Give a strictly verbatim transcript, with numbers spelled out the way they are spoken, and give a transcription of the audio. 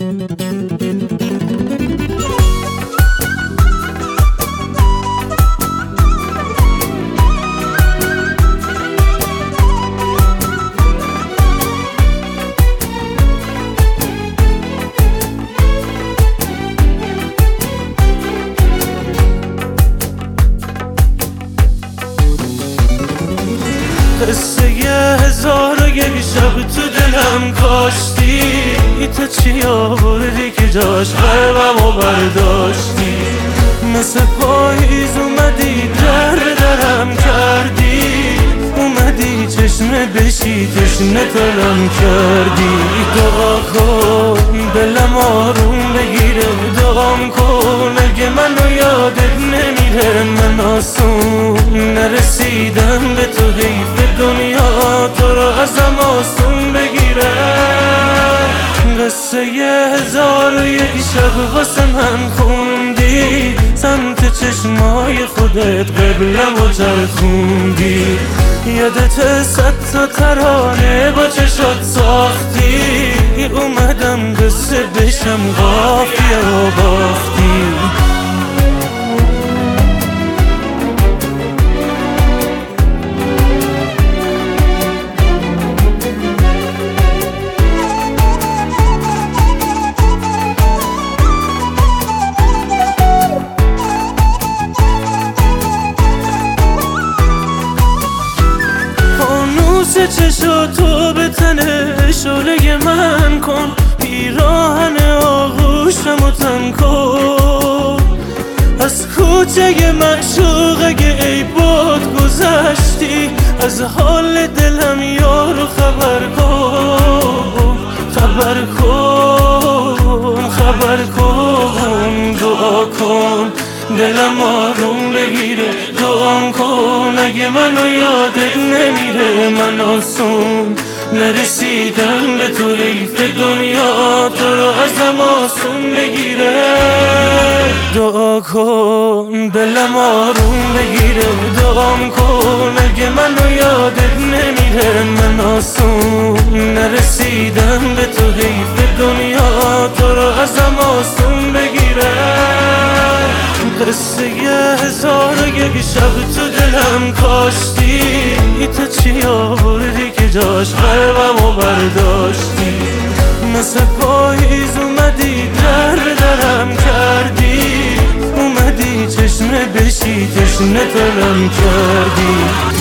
قصه یه هزار و یک شب تو دلم کاشتی، تو چی آوردی که جاش قلبمو برداشتی؟ مثل پاییز اومدی در درم کردی، اومدی چشمه بشی تشنه تلم کردی. دعا کن دلم آروم بگیره، دعام کن اگه منو یادت نمیره. من آسون نرسیدم به تو، حیف دنیا تو رو ازم آسون بگیره. قصه یه هزار و یک شب واسه من خوندی، سمت چشمای خودت قبلم و چرخوندی. یادت صد تا ترانه با چشات ساختی، اومدم قصه بشم قافیه و باختی. چشاتو به تنه شعله من کن، پیراهن آغوشمو تن کن. از کوچه معشوق اگه ای باد گذشتی، از حال دلم یارو خبر کن. خبر کن خبر کن دعا کن دلم آروم بگیره. دعام کن اگه منو یادت نمیره. من آسون نرسیدم به تو، حیف دنیا تو رو ازم آسون بگیره. دعا کن دلم آروم بگیره، دعام کن اگه منو یادت نمیره. من آسون نرسیدم به تو، حیف دنیا تو رو ازم آسون بگیره. قصه یه هزار و یک شب تو دلم کاشتی، تو چی آوردی که جاش قلبمو برداشتی؟ مثل پاییز اومدی در درم کردی، اومدی چشمه بشی تشنه تلم کردی.